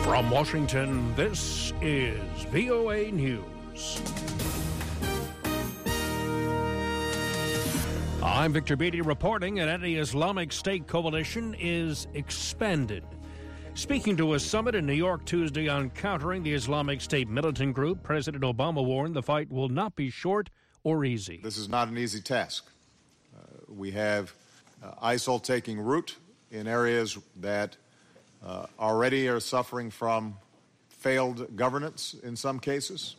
From Washington, this is VOA News. I'm Victor Beatty reporting an anti-Islamic State coalition is expanded. Speaking to a summit in New York Tuesday on countering the Islamic State militant group, President Obama warned the fight will not be short or easy. This is not an easy task. We have ISIL taking root in areas that already are suffering from failed governance in some cases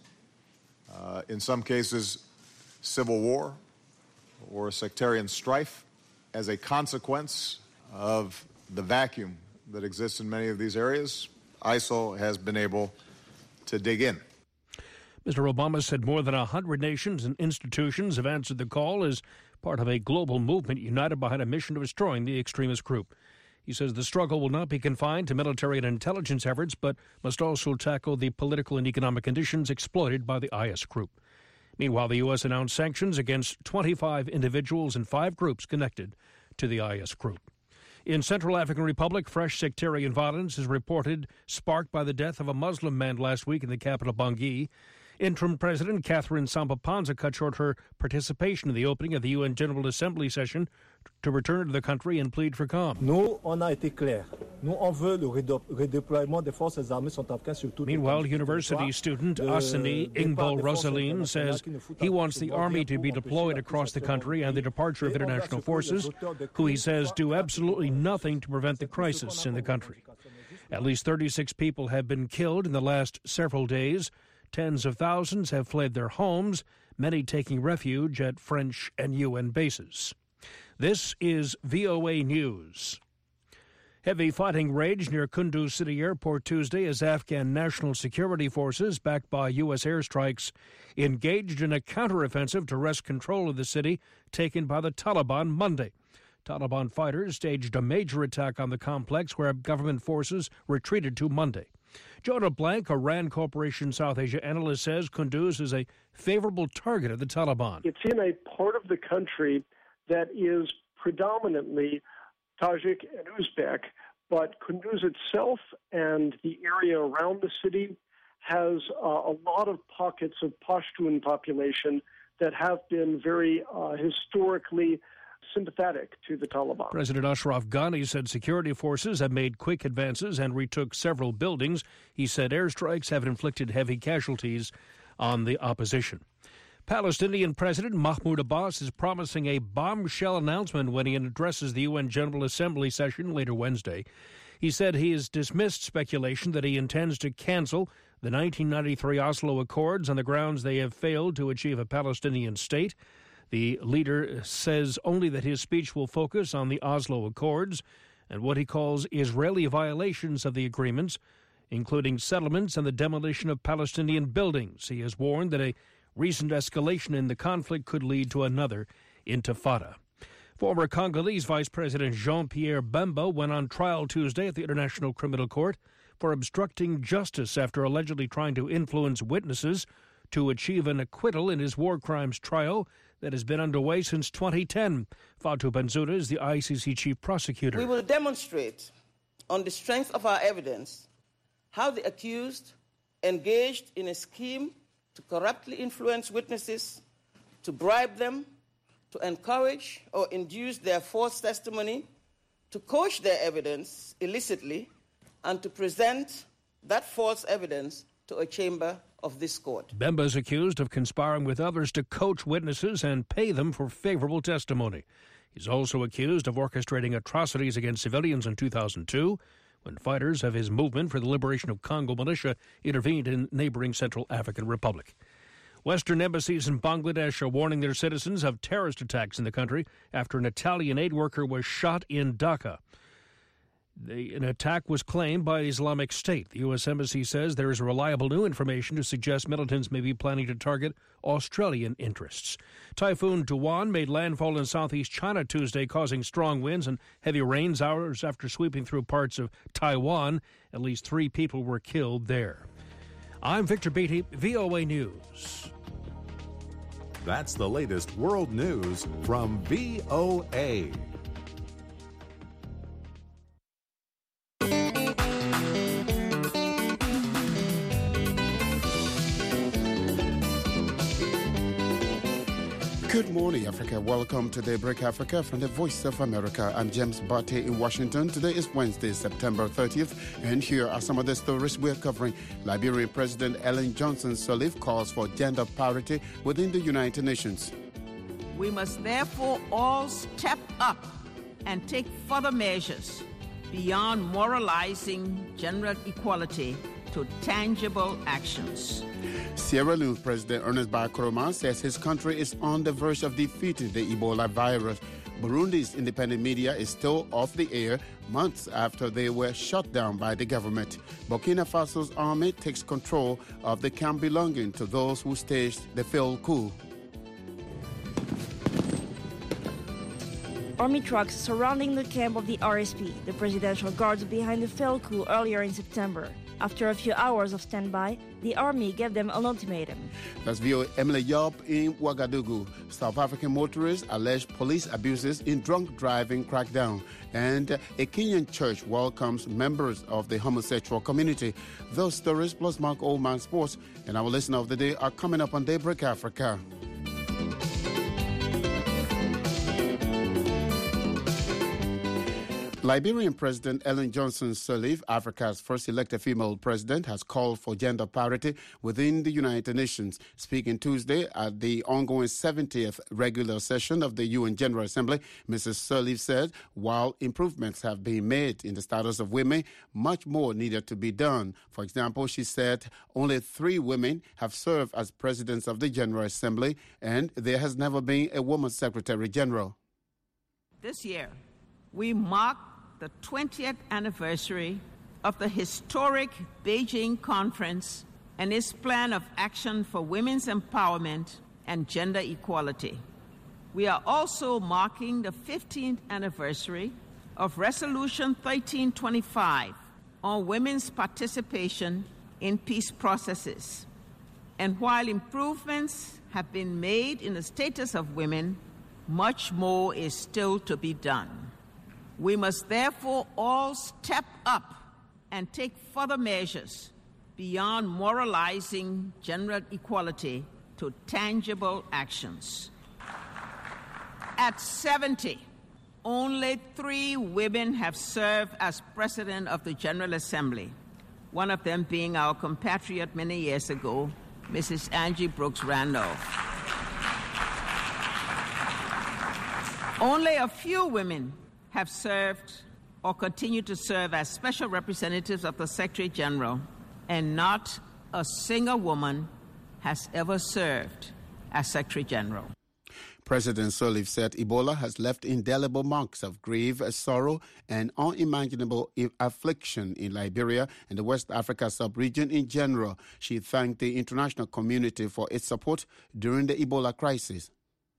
civil war or sectarian strife as a consequence of the vacuum that exists in many of these areas. ISIL has been able to dig in. Mr. Obama said more than 100 nations and institutions have answered the call as part of a global movement united behind a mission of destroying the extremist group. He says the struggle will not be confined to military and intelligence efforts, but must also tackle the political and economic conditions exploited by the IS group. Meanwhile, the U.S. announced sanctions against 25 individuals and 5 groups connected to the IS group. In Central African Republic, fresh sectarian violence is reported, sparked by the death of a Muslim man last week in the capital Bangui. Interim President Catherine Samba-Panza cut short her participation in the opening of the UN General Assembly session to return to the country and plead for calm. Meanwhile, university student Asani Ingbo Rosaline says he wants the army to be deployed across the country and the departure of international forces, who he says do absolutely nothing to prevent the crisis in the country. At least 36 people have been killed in the last several days. Tens of thousands have fled their homes, many taking refuge at French and UN bases. This is VOA News. Heavy fighting raged near Kunduz City Airport Tuesday as Afghan national security forces, backed by U.S. airstrikes, engaged in a counteroffensive to wrest control of the city taken by the Taliban Monday. Taliban fighters staged a major attack on the complex where government forces retreated to Monday. Jonah Blank, a RAND Corporation South Asia analyst, says Kunduz is a favorable target of the Taliban. It's in a part of the country that is predominantly Tajik and Uzbek, but Kunduz itself and the area around the city has a lot of pockets of Pashtun population that have been very historically sympathetic to the Taliban. President Ashraf Ghani said security forces have made quick advances and retook several buildings. He said airstrikes have inflicted heavy casualties on the opposition. Palestinian President Mahmoud Abbas is promising a bombshell announcement when he addresses the UN General Assembly session later Wednesday. He said he has dismissed speculation that he intends to cancel the 1993 Oslo Accords on the grounds they have failed to achieve a Palestinian state. The leader says only that his speech will focus on the Oslo Accords and what he calls Israeli violations of the agreements, including settlements and the demolition of Palestinian buildings. He has warned that a recent escalation in the conflict could lead to another intifada. Former Congolese Vice President Jean-Pierre Bemba went on trial Tuesday at the International Criminal Court for obstructing justice after allegedly trying to influence witnesses to achieve an acquittal in his war crimes trial that has been underway since 2010. Fatou Bensouda is the ICC chief prosecutor. We will demonstrate on the strength of our evidence how the accused engaged in a scheme to corruptly influence witnesses, to bribe them, to encourage or induce their false testimony, to coach their evidence illicitly, and to present that false evidence to a chamber of this court. Bemba is accused of conspiring with others to coach witnesses and pay them for favorable testimony. He's also accused of orchestrating atrocities against civilians in 2002, when fighters of his movement for the liberation of Congo militia intervened in neighboring Central African Republic. Western embassies in Bangladesh are warning their citizens of terrorist attacks in the country after an Italian aid worker was shot in Dhaka. An attack was claimed by Islamic State. The U.S. Embassy says there is reliable new information to suggest militants may be planning to target Australian interests. Typhoon Duan made landfall in southeast China Tuesday, causing strong winds and heavy rains hours after sweeping through parts of Taiwan. At least 3 people were killed there. I'm Victor Beatty, VOA News. That's the latest world news from VOA. Good morning, Africa. Welcome to Daybreak Africa from the Voice of America. I'm James Barty in Washington. Today is Wednesday, September 30th, and here are some of the stories we're covering. Liberian President Ellen Johnson Sirleaf calls for gender parity within the United Nations. We must therefore all step up and take further measures beyond moralizing gender equality to tangible actions. Sierra Leone President Ernest Bai Koroma says his country is on the verge of defeating the Ebola virus. Burundi's independent media is still off the air months after they were shut down by the government. Burkina Faso's army takes control of the camp belonging to those who staged the failed coup. Army trucks surrounding the camp of the RSP, the presidential guards behind the failed coup earlier in September. After a few hours of standby, the army gave them an ultimatum. That's VOA Emily Yob in Ouagadougou. South African motorists allege police abuses in drunk driving crackdown. And a Kenyan church welcomes members of the homosexual community. Those stories plus Mark Oldman Sports and our listener of the day are coming up on Daybreak Africa. Liberian President Ellen Johnson Sirleaf, Africa's first elected female president, has called for gender parity within the United Nations. Speaking Tuesday at the ongoing 70th regular session of the UN General Assembly, Mrs. Sirleaf said while improvements have been made in the status of women, much more needed to be done. For example, she said only 3 women have served as presidents of the General Assembly, and there has never been a woman secretary general. This year, we mark the 20th anniversary of the historic Beijing Conference and its plan of action for women's empowerment and gender equality. We are also marking the 15th anniversary of Resolution 1325 on women's participation in peace processes. And while improvements have been made in the status of women, much more is still to be done. We must therefore all step up and take further measures beyond moralizing gender equality to tangible actions. At 70, only 3 women have served as president of the General Assembly, one of them being our compatriot many years ago, Mrs. Angie Brooks Randolph. Only a few women have served or continue to serve as special representatives of the Secretary General, and not a single woman has ever served as Secretary General. President Sirleaf said Ebola has left indelible marks of grief, sorrow, and unimaginable affliction in Liberia and the West Africa sub-region in general. She thanked the international community for its support during the Ebola crisis.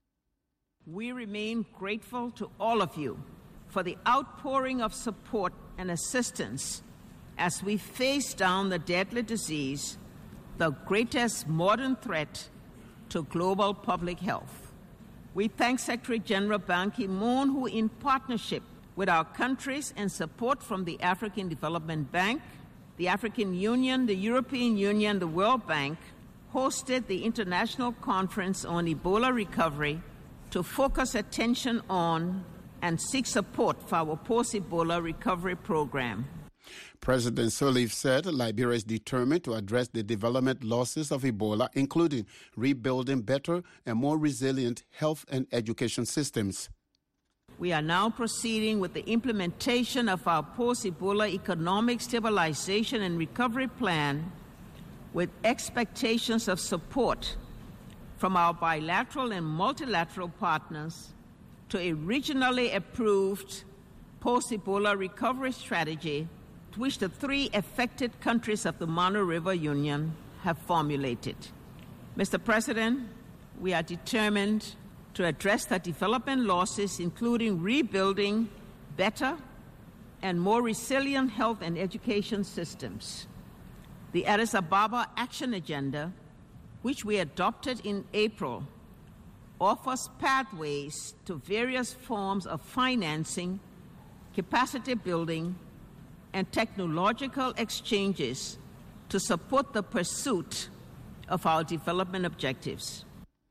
We remain grateful to all of you for the outpouring of support and assistance as we face down the deadly disease, the greatest modern threat to global public health. We thank Secretary General Ban Ki-moon, who in partnership with our countries and support from the African Development Bank, the African Union, the European Union, the World Bank, hosted the International Conference on Ebola Recovery to focus attention on and seek support for our post-Ebola recovery program. President Sirleaf said Liberia is determined to address the development losses of Ebola, including rebuilding better and more resilient health and education systems. We are now proceeding with the implementation of our post-Ebola economic stabilization and recovery plan with expectations of support from our bilateral and multilateral partners to a regionally approved post-Ebola recovery strategy which the 3 affected countries of the Mano River Union have formulated. Mr. President, we are determined to address the development losses, including rebuilding better and more resilient health and education systems. The Addis Ababa Action Agenda, which we adopted in April, offers pathways to various forms of financing, capacity building, and technological exchanges to support the pursuit of our development objectives.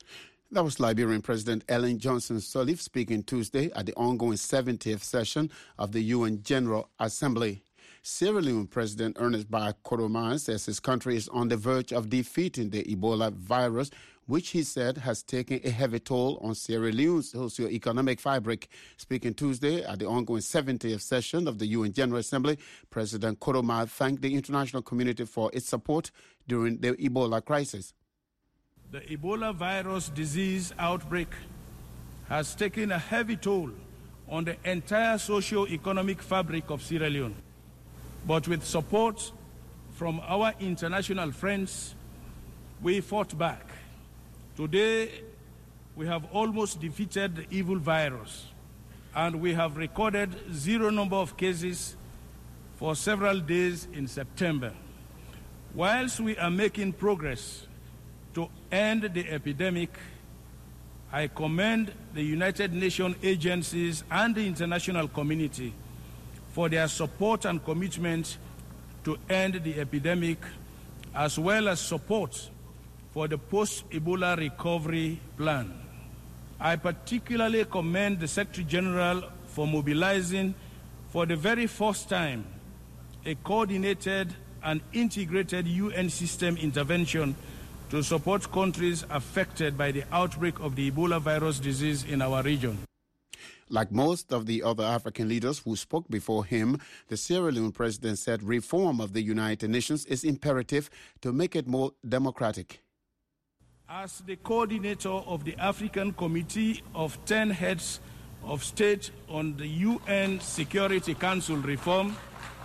That was Liberian President Ellen Johnson Sirleaf speaking Tuesday at the ongoing 70th session of the UN General Assembly. Sierra Leone President Ernest Bai Koroma says his country is on the verge of defeating the Ebola virus, which he said has taken a heavy toll on Sierra Leone's socio-economic fabric. Speaking Tuesday at the ongoing 70th session of the UN General Assembly, President Koroma thanked the international community for its support during the Ebola crisis. The Ebola virus disease outbreak has taken a heavy toll on the entire socio-economic fabric of Sierra Leone. But with support from our international friends, we fought back. Today, we have almost defeated the evil virus, and we have recorded zero number of cases for several days in September. Whilst we are making progress to end the epidemic, I commend the United Nations agencies and the international community for their support and commitment to end the epidemic, as well as support for the post-Ebola recovery plan. I particularly commend the Secretary General for mobilizing for the very first time a coordinated and integrated UN system intervention to support countries affected by the outbreak of the Ebola virus disease in our region. Like most of the other African leaders who spoke before him, the Sierra Leone president said reform of the United Nations is imperative to make it more democratic. As the coordinator of the African Committee of 10 heads of state on the UN Security Council reform,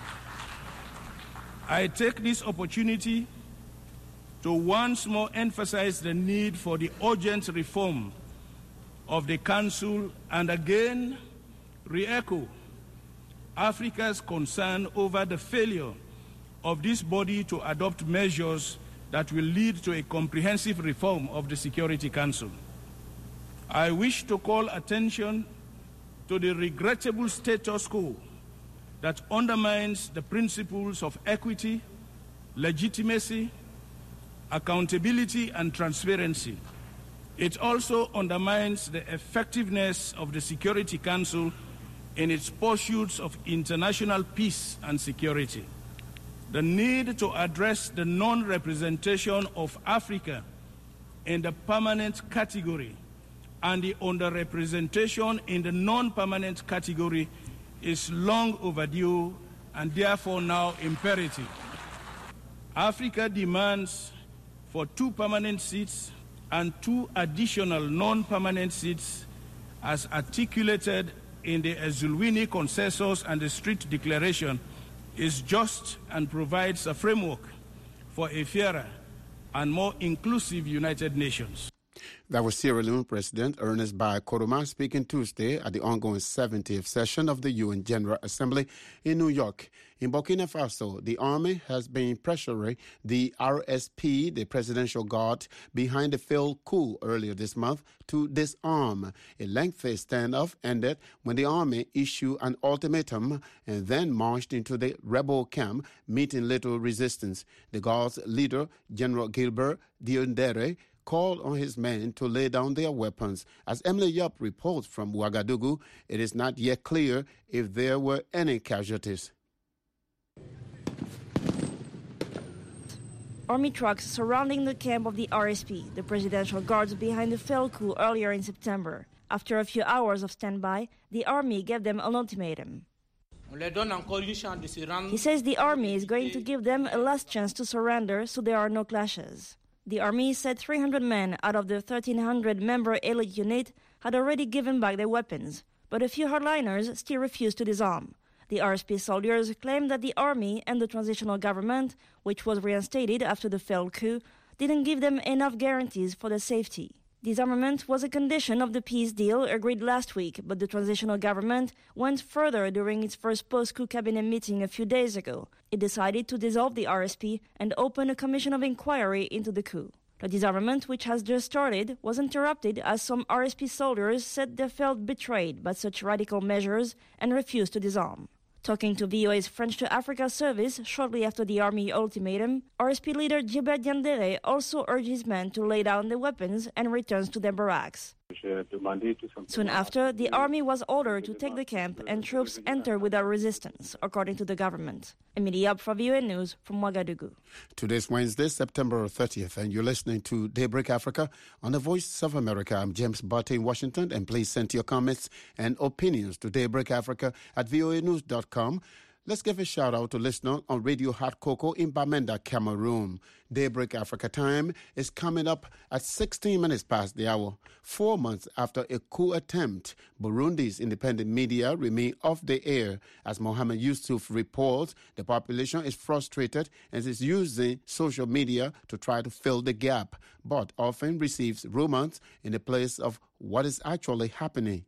I take this opportunity to once more emphasize the need for the urgent reform of the Council and again re-echo Africa's concern over the failure of this body to adopt measures that will lead to a comprehensive reform of the Security Council. I wish to call attention to the regrettable status quo that undermines the principles of equity, legitimacy, accountability, and transparency. It also undermines the effectiveness of the Security Council in its pursuits of international peace and security. The need to address the non-representation of Africa in the permanent category and the underrepresentation in the non-permanent category is long overdue and therefore now imperative. Africa demands for 2 permanent seats and 2 additional non-permanent seats as articulated in the Ezulwini Consensus and the Street Declaration is just and provides a framework for a fairer and more inclusive United Nations. That was Sierra Leone President Ernest Bai Koroma speaking Tuesday at the ongoing 70th session of the UN General Assembly in New York. In Burkina Faso, the army has been pressuring the RSP, the Presidential Guard, behind the failed coup earlier this month to disarm. A lengthy standoff ended when the army issued an ultimatum and then marched into the rebel camp, meeting little resistance. The Guard's leader, General Gilbert Diendere, called on his men to lay down their weapons. As Emily Yup reports from Ouagadougou, it is not yet clear if there were any casualties. Army trucks surrounding the camp of the RSP, the Presidential Guards behind the failed coup earlier in September. After a few hours of standby, the army gave them an ultimatum. He says the army is going to give them a last chance to surrender so there are no clashes. The army said 300 men out of the 1,300-member elite unit had already given back their weapons, but a few hardliners still refused to disarm. The RSP soldiers claimed that the army and the transitional government, which was reinstated after the failed coup, didn't give them enough guarantees for their safety. Disarmament was a condition of the peace deal agreed last week, but the transitional government went further during its first post-coup cabinet meeting a few days ago. It decided to dissolve the RSP and open a commission of inquiry into the coup. The disarmament, which has just started, was interrupted as some RSP soldiers said they felt betrayed by such radical measures and refused to disarm. Talking to VOA's French to Africa service shortly after the army ultimatum, RSP leader Djibril Diendéré also urged his men to lay down their weapons and returns to their barracks. Soon after, the army was ordered to take the camp and troops entered without resistance, according to the government. Emilie Ab for VOA News from Ouagadougou. Today's Wednesday, September 30th, and you're listening to Daybreak Africa on the Voice of America. I'm James Barty in Washington, and please send your comments and opinions to daybreakafrica at voanews.com. Let's give a shout out to listeners on Radio Hot Cocoa in Bamenda, Cameroon. Daybreak Africa time is coming up at 16 minutes past the hour. 4 months after a coup attempt, Burundi's independent media remain off the air. As Mohamed Yusuf reports, the population is frustrated and is using social media to try to fill the gap, but often receives rumors in the place of what is actually happening.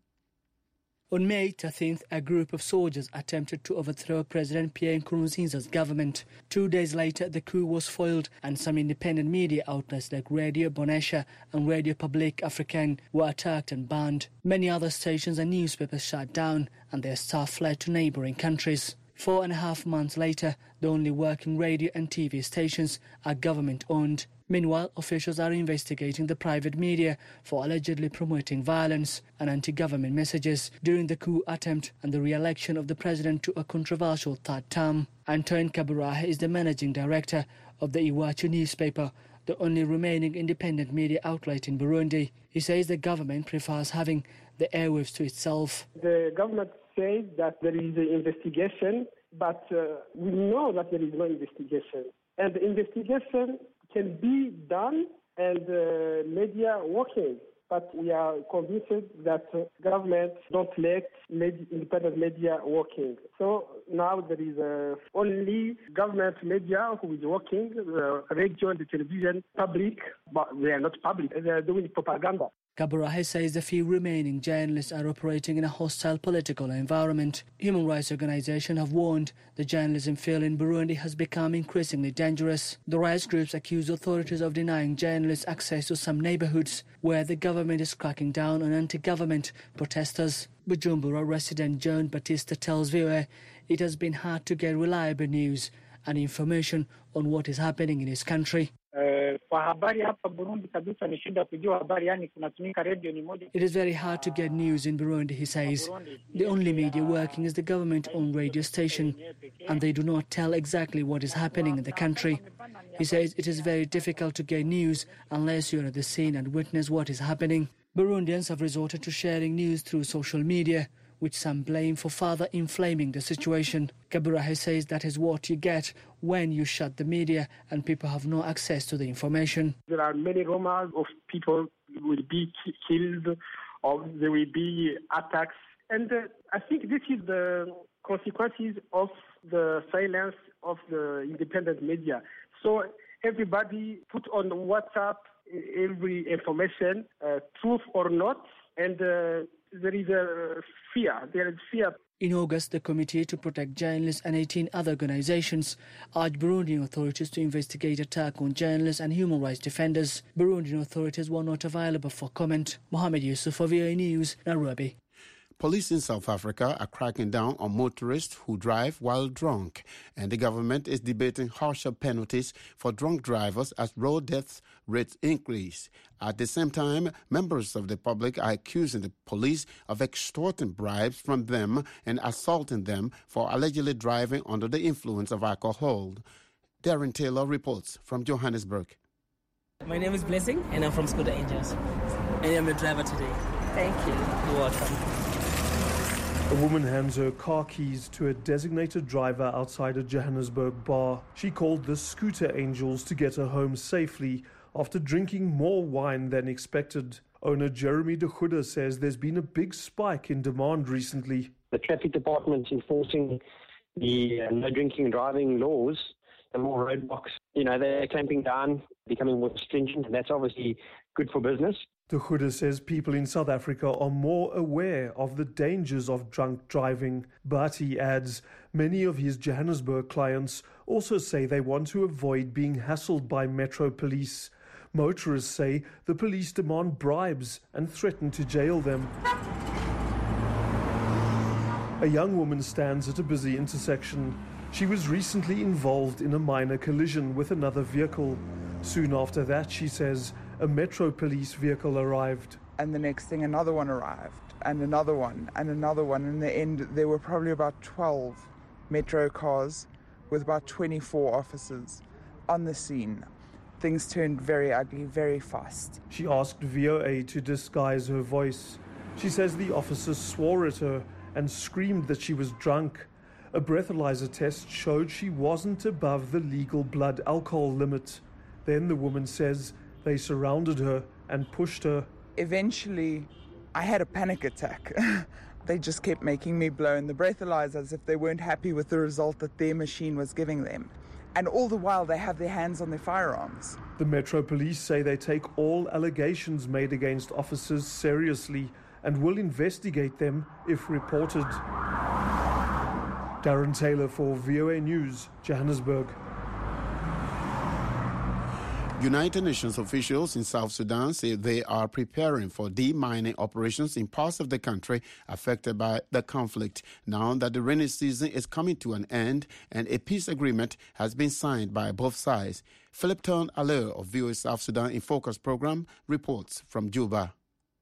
On May 13th, a group of soldiers attempted to overthrow President Pierre Nkurunziza's government. 2 days later, the coup was foiled and some independent media outlets like Radio Bonesha and Radio Publique Africaine were attacked and banned. Many other stations and newspapers shut down and their staff fled to neighboring countries. 4.5 months later, the only working radio and TV stations are government-owned. Meanwhile, officials are investigating the private media for allegedly promoting violence and anti-government messages during the coup attempt and the re-election of the president to a controversial third term. Antoine Kaburahe is the managing director of the Iwachu newspaper, the only remaining independent media outlet in Burundi. He says the government prefers having the airwaves to itself. The government says that there is an investigation, but we know that there is no investigation. And the investigation can be done and media working. But we are convinced that government don't let independent media working. So now there is only government media who is working, radio and the television, public, but they are not public. They are doing propaganda. Kaburahe says the few remaining journalists are operating in a hostile political environment. Human rights organizations have warned the journalism field in Burundi has become increasingly dangerous. The rights groups accuse authorities of denying journalists access to some neighborhoods where the government is cracking down on anti-government protesters. Bujumbura resident John Batista tells VOA it has been hard to get reliable news and information on what is happening in his country. It is very hard to get news in Burundi, he says. The only media working is the government-owned radio station, and they do not tell exactly what is happening in the country. He says it is very difficult to get news unless you are at the scene and witness what is happening. Burundians have resorted to sharing news through social media, which some blame for further inflaming the situation. Kaburahe says that is what you get when you shut the media and people have no access to the information. There are many rumors of people will be killed or there will be attacks. And I think this is the consequences of the silence of the independent media. So everybody put on WhatsApp every information, truth or not, and there is a fear. There is fear. In August, the Committee to Protect Journalists and 18 other organizations urged Burundian authorities to investigate attack on journalists and human rights defenders. Burundian authorities were not available for comment. Mohamed Yusuf for VOA News, Nairobi. Police in South Africa are cracking down on motorists who drive while drunk, and the government is debating harsher penalties for drunk drivers as road death rates increase. At the same time, members of the public are accusing the police of extorting bribes from them and assaulting them for allegedly driving under the influence of alcohol. Darren Taylor reports from Johannesburg. My name is Blessing, and I'm from Skoda Angels. And I'm the driver today. Thank you. You're welcome. A woman hands her car keys to a designated driver outside a Johannesburg bar. She called the Scooter Angels to get her home safely after drinking more wine than expected. Owner Jeremy de Goede says there's been a big spike in demand recently. The traffic department's enforcing the no drinking and driving laws and more roadblocks. They're clamping down, becoming more stringent, and that's obviously good for business. De Goede says people in South Africa are more aware of the dangers of drunk driving, but he adds many of his Johannesburg clients also say they want to avoid being hassled by Metro Police. Motorists say the police demand bribes and threaten to jail them. A young woman stands at a busy intersection. She was recently involved in a minor collision with another vehicle. Soon after that, she says, a Metro Police vehicle arrived. And the next thing, another one arrived, and another one, and another one. In the end, there were probably about 12 Metro cars with about 24 officers on the scene. Things turned very ugly very fast. She asked VOA to disguise her voice. She says the officers swore at her and screamed that she was drunk. A breathalyzer test showed she wasn't above the legal blood alcohol limit. Then the woman says they surrounded her and pushed her. Eventually, I had a panic attack. They just kept making me blow in the breathalyzer as if they weren't happy with the result that their machine was giving them. And all the while, they have their hands on their firearms. The Metro Police say they take all allegations made against officers seriously and will investigate them if reported. Darren Taylor for VOA News, Johannesburg. United Nations officials in South Sudan say they are preparing for demining operations in parts of the country affected by the conflict now that the rainy season is coming to an end and a peace agreement has been signed by both sides. Philip Ton Aller of VOA South Sudan in Focus program reports from Juba.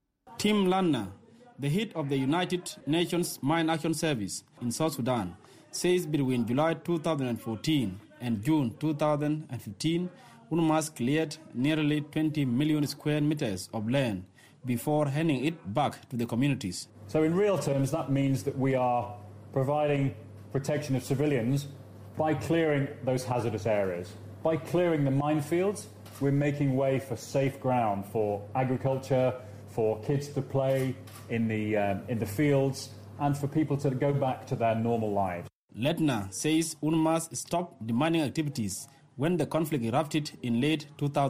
Tim Lanner, the head of the United Nations Mine Action Service in South Sudan, says between July 2014 and June 2015, UNMAS cleared nearly 20 million square meters of land before handing it back to the communities. So in real terms, that means that we are providing protection of civilians by clearing those hazardous areas. By clearing the minefields, we're making way for safe ground for agriculture, for kids to play in the fields, and for people to go back to their normal lives. Letner says UNMAS stopped demanding activities when the conflict erupted in late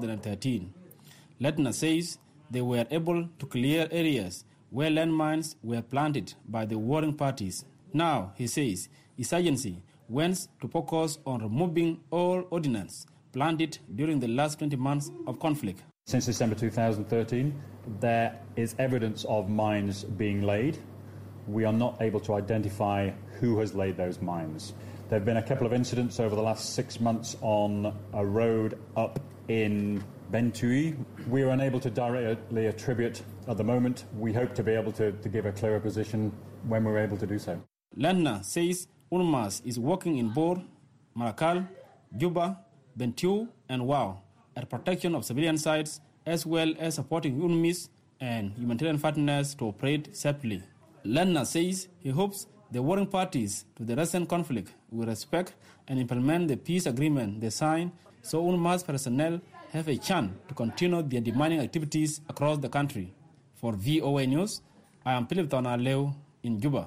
2013. Letner says they were able to clear areas where landmines were planted by the warring parties. Now, he says, his agency wants to focus on removing all ordnance planted during the last 20 months of conflict. Since December 2013, there is evidence of mines being laid. We are not able to identify who has laid those mines. There have been a couple of incidents over the last 6 months on a road up in Bentui. We are unable to directly attribute at the moment. We hope to be able to give a clearer position when we're able to do so. Landner says UNMAS is working in Bor, Malakal, Juba, Bentiu and Wau at protection of civilian sites as well as supporting UNMIS and humanitarian partners to operate safely. Landner says he hopes the warring parties to the recent conflict will respect and implement the peace agreement they signed so UNMAS personnel have a chance to continue their demining activities across the country. For VOA News, I am Philip Tonaleu in Juba.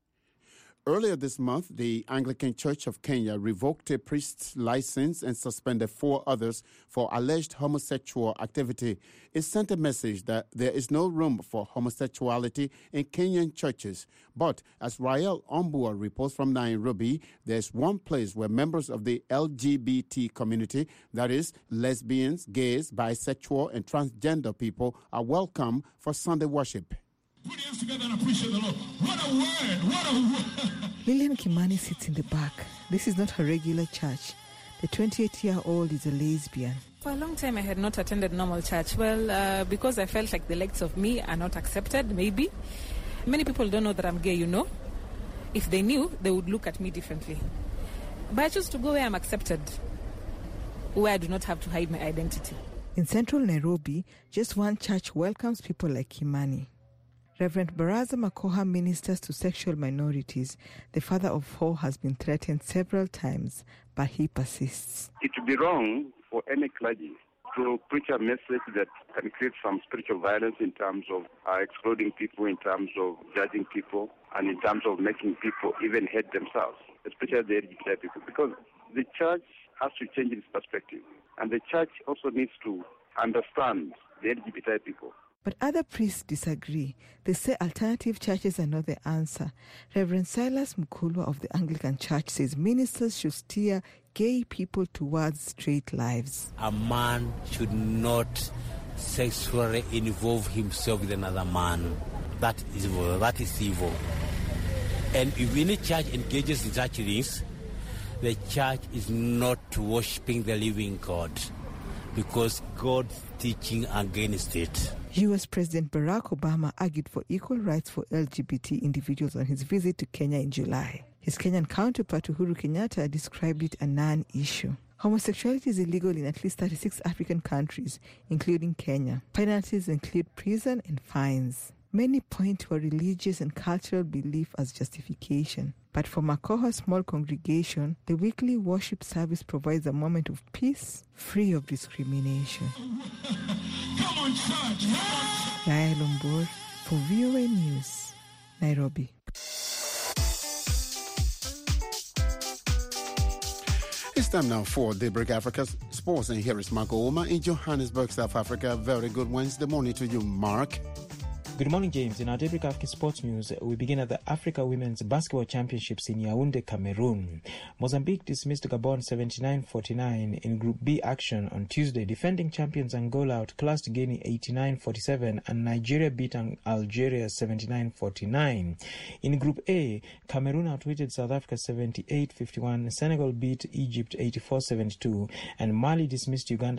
Earlier this month, the Anglican Church of Kenya revoked a priest's license and suspended 4 others for alleged homosexual activity. It sent a message that there is no room for homosexuality in Kenyan churches. But as Rael Ombua reports from Nairobi, there's one place where members of the LGBT community, that is, lesbians, gays, bisexual, and transgender people, are welcome for Sunday worship. Put your hands together and appreciate the Lord. What a word! What a word! Lillian Kimani sits in the back. This is not her regular church. The 28-year-old is a lesbian. For a long time, I had not attended normal church. Well, because I felt like the likes of me are not accepted, maybe. Many people don't know that I'm gay, you know. If they knew, they would look at me differently. But I choose to go where I'm accepted, where I do not have to hide my identity. In central Nairobi, just one church welcomes people like Kimani. Reverend Baraza Makoha ministers to sexual minorities. The father of 4 has been threatened several times, but he persists. It would be wrong for any clergy to preach a message that can create some spiritual violence in terms of excluding people, in terms of judging people, and in terms of making people even hate themselves, especially the LGBT people, because the church has to change its perspective, and the church also needs to understand the LGBT people. But other priests disagree. They say alternative churches are not the answer. Reverend Silas Mukulwa of the Anglican Church says ministers should steer gay people towards straight lives. A man should not sexually involve himself with another man. That is evil. That is evil. And if any church engages in such things, the church is not worshipping the living God, because God's teaching against it. U.S. President Barack Obama argued for equal rights for LGBT individuals on his visit to Kenya in July. His Kenyan counterpart Uhuru Kenyatta described it a non-issue. Homosexuality is illegal in at least 36 African countries, including Kenya. Penalties include prison and fines. Many point to a religious and cultural belief as justification. But for Makoha's small congregation, the weekly worship service provides a moment of peace, free of discrimination. Come on, church. Lael Ombor for VOA News, Nairobi. It's time now for Daybreak Africa's Sports, and here is Mark Ouma in Johannesburg, South Africa. Very good Wednesday morning to you, Mark. Good morning, James. In our Daybreak Africa Sports News, we begin at the Africa Women's Basketball Championships in Yaoundé, Cameroon. Mozambique dismissed Gabon 79-49 in Group B action on Tuesday. Defending champions Angola outclassed Guinea 89-47 and Nigeria beat Algeria 79-49. In Group A, Cameroon outwitted South Africa 78-51, Senegal beat Egypt 84-72, and Mali dismissed Uganda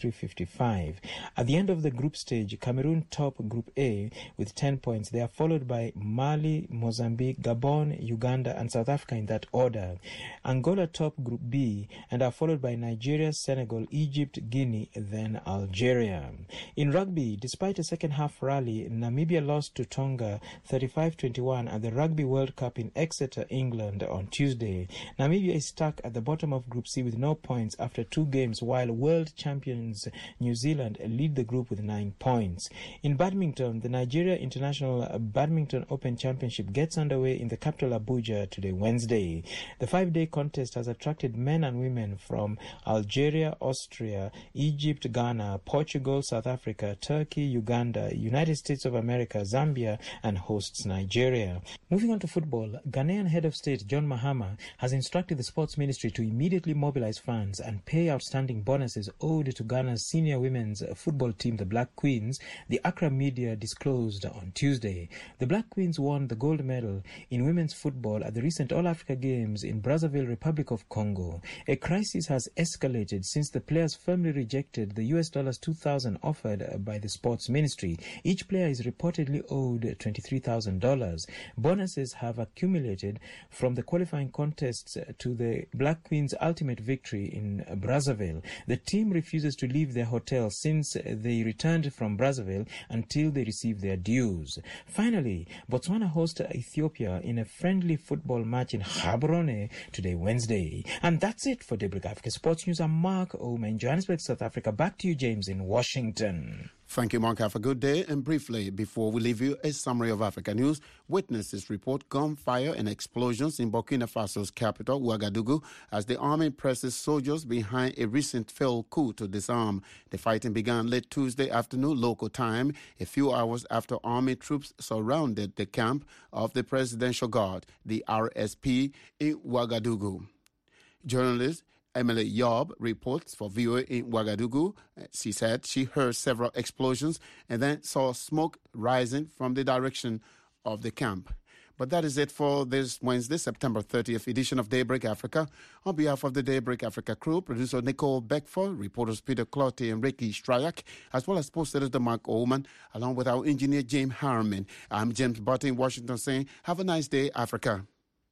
73-55. At the end of the group stage, Cameroon top Group A with 10 points. They are followed by Mali, Mozambique, Gabon, Uganda, and South Africa in that order. Angola top Group B and are followed by Nigeria, Senegal, Egypt, Guinea, then Algeria. In rugby, despite a second half rally, Namibia lost to Tonga 35-21 at the Rugby World Cup in Exeter, England on Tuesday. Namibia is stuck at the bottom of Group C with no points after 2 games, while world champions New Zealand lead the group with 9 points. In badminton, the Nigeria International Badminton Open Championship gets underway in the capital Abuja today, Wednesday. The 5-day contest has attracted men and women from Algeria, Austria, Egypt, Ghana, Portugal, South Africa, Turkey, Uganda, United States of America, Zambia, and hosts Nigeria. Moving on to football, Ghanaian Head of State John Mahama has instructed the Sports Ministry to immediately mobilize funds and pay outstanding bonuses owed to Ghana's senior women's football team, the Black Queens, the Accra media disclosed on Tuesday. The Black Queens won the gold medal in women's football at the recent All-Africa Games in Brazzaville, Republic of Congo. A crisis has escalated since the players firmly rejected the US $2,000 offered by the Sports Ministry. Each player is reportedly owed $23,000. Bonuses have accumulated from the qualifying contests to the Black Queens' ultimate victory in Brazzaville. The team refuses to leave their hotel since they returned from Brazzaville until they receive their dues. Finally, Botswana hosts Ethiopia in a friendly football match in Gaborone today, Wednesday. And that's it for Daybreak Africa Sports News. I'm Mark Ouma in Johannesburg, South Africa. Back to you, James, in Washington. Thank you, Mark. Have a good day. And briefly, before we leave you, a summary of Africa news. Witnesses report gunfire and explosions in Burkina Faso's capital, Ouagadougou, as the army presses soldiers behind a recent failed coup to disarm. The fighting began late Tuesday afternoon, local time, a few hours after army troops surrounded the camp of the Presidential Guard, the RSP, in Ouagadougou. Journalist Emily Yob reports for VOA in Ouagadougou. She said she heard several explosions and then saw smoke rising from the direction of the camp. But that is it for this Wednesday, September 30th edition of Daybreak Africa. On behalf of the Daybreak Africa crew, producer Nicole Beckford, reporters Peter Clottey and Ricky Stryak, as well as post editor Mark Oman, along with our engineer James Harriman. I'm James Barton in Washington saying, have a nice day, Africa.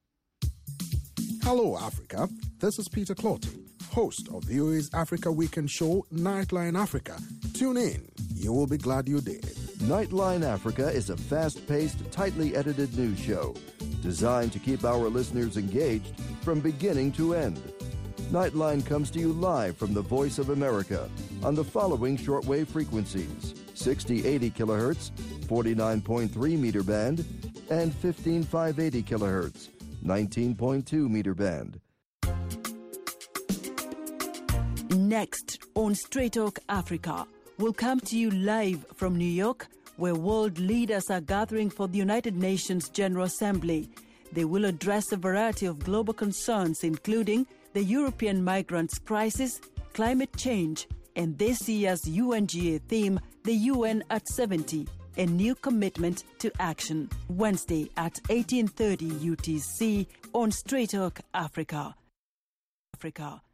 Hello, Africa. This is Peter Clottey, host of VOA's Africa Weekend show, Nightline Africa. Tune in. You will be glad you did. Nightline Africa is a fast-paced, tightly edited news show designed to keep our listeners engaged from beginning to end. Nightline comes to you live from the Voice of America on the following shortwave frequencies: 6080 kilohertz, 49.3 meter band, and 15580 kilohertz, 19.2 meter band. Next on Straight Talk Africa, we'll come to you live from New York, where world leaders are gathering for the United Nations General Assembly. They will address a variety of global concerns, including the European migrants crisis, climate change, and this year's UNGA theme, the UN at 70. a new commitment to action. Wednesday at 18:30 UTC on Straight Talk Africa.